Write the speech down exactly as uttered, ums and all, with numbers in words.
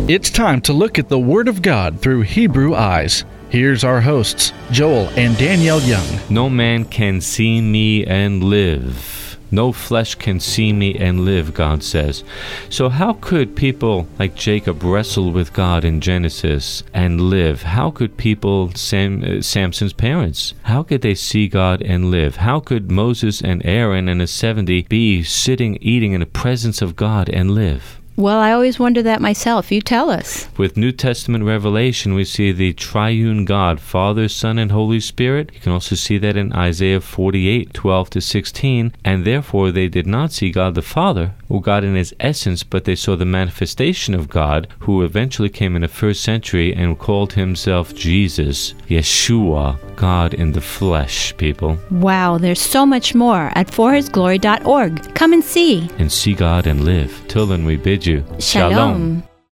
It's time to look at the Word of God through Hebrew eyes. Here's our hosts, Joel and Danielle Young. No man can see me and live. No flesh can see me and live, God says. So how could people like Jacob wrestle with God in Genesis and live? How could people, Sam, uh, Samson's parents, how could they see God and live? How could Moses and Aaron and the seventy be sitting, eating in the presence of God and live? Well, I always wonder that myself. You tell us. With New Testament revelation, we see the triune God, Father, Son, and Holy Spirit. You can also see that in Isaiah forty-eight, twelve to sixteen. And therefore, they did not see God the Father, or God in his essence, but they saw the manifestation of God, who eventually came in the first century and called himself Jesus, Yeshua, God in the flesh, people. Wow, there's so much more at for his glory dot org. Come and see. And see God and live. Till then, we bid you. Shalom.